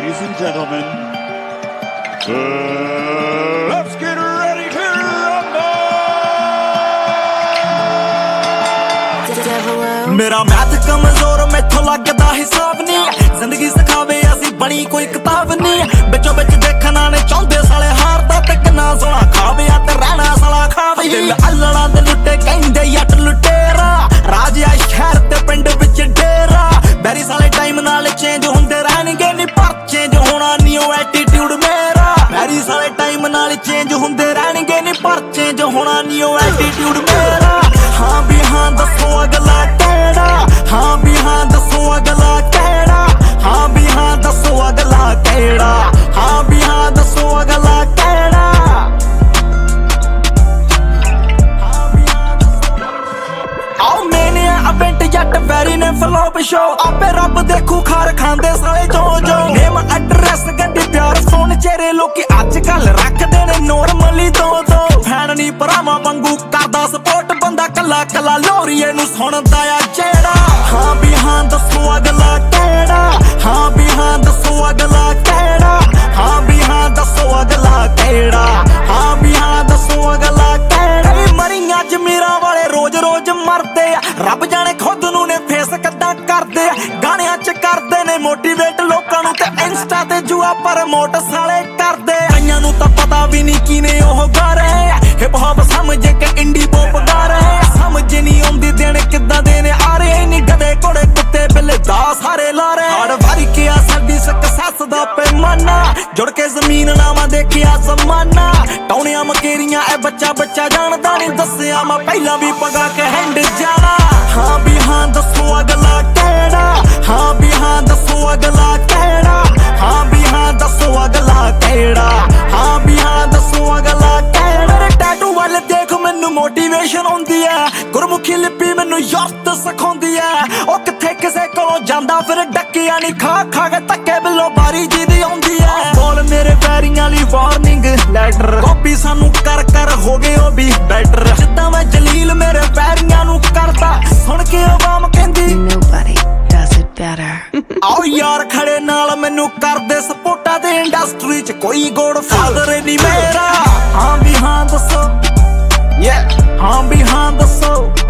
Ladies and gentlemen, let's get ready to rumble! मेरा math कमजोर मैथों लगदा हिसाब नहीं जिंदगी सिखावे ऐसी बनी कोई किताब नहीं बिचों बिच देखना ने चाहते साले हारदा ते किन्ना सोना खावे ते रहना साला खावे दिल अल्लड़ा दे लुटे कहंदे जट लुटेरा राजिया शहर ते पिंड विच डेरा बैरी साले टाइम नाल चेंज हुंदे रहणगे नी पर चेंज होना नी ओ एटीट्यूड मेरा बैरी साले टाइम नाल चेंज हुंदे रहणगे नी पर चेंज होना नी ओ एटीट्यूड मेरा हाँ भी हाँ दसो अगला केड़ा हाँ भी हाँ दसो अगला केड़ा हाँ भी हाँ दसो अगला केड़ा हाँ भी हाँ दसो अगला केड़ा आओ मैंने अबेंट जट वैरी ने फ्लॉप शो आपे रब देखू खार खांदे साले जो जो नेम एड्रेस गड्डी प्यार फोन चेहरे लोकी अजकल रखदे ने नॉर्मली दो फैन नी भरावां वांगू करदा सपोर्ट बंदा कला कला लोरीए नू सुणदा आ जेड़ा हाँ भी हाँ दसो अगला केड़ा हाँ भी हाँ दसो अगला केड़ा हाँ भी हाँ दसो अगला केड़ा हाँ भी हाँ दसो अगला केड़ा मरियां जमीरा वाले रोज रोज मरदे रब जाने खुद नू ने फेस कद्दां करदे गाणियां च करदे ने मोटिवेट लोकां नू ते इंस्टा ते जुआ प्रमोट साले करदे कईयां नू तां पता भी नहीं किने ओह गा रहे हिप हॉप समझे के इंडी पॉप गा रहे समझ नहीं आउंदी देने किद्दां देने आ रहे नी गधे घोड़े कुत्ते बिल्ले दा सारे ला रहे हड़ वारी के आ साडी सक्सेस दा पैमाना जुड़ के जमीन नावा देखिया समाना टौनियां मकेरियां ए बच्चा बच्चा जानदा नहीं दस्सिया मैं पहला भी पगा के हैंड जाना हाँ भी हाँ दसो अगला केड़ा हाँ भी हाँ दसो अगला केड़ा हाँ भी हाँ दसो अगला केड़ा हाँ भी हाँ दसो अगला केड़ा मेरे टैटू वाले देख मैनू मोटिवेशन आउंदी है गुरमुखी लिपि मैनू याद सिखाउंदी है ओ किथे किसे कोलों जांदा फिर डकिया नहीं खा खा के धक्के बिल्लो बारी जी दी आउंदी है बोल मेरे पैरियां ली वार्निंग लेटर कॉपी सानू कर कर हो गए ओ भी बेटर जिद्दां मैं जलील मेरे पैरियां नू करदा सुन के आवाम कहंदी Nobody does it better. आओ यार खड़े नाल मैनू करदे सपोर्टा दे इंडस्ट्री च कोई गॉड फादर नहीं मेरा हाँ भी हाँ दसो हाँ भी हाँ दसो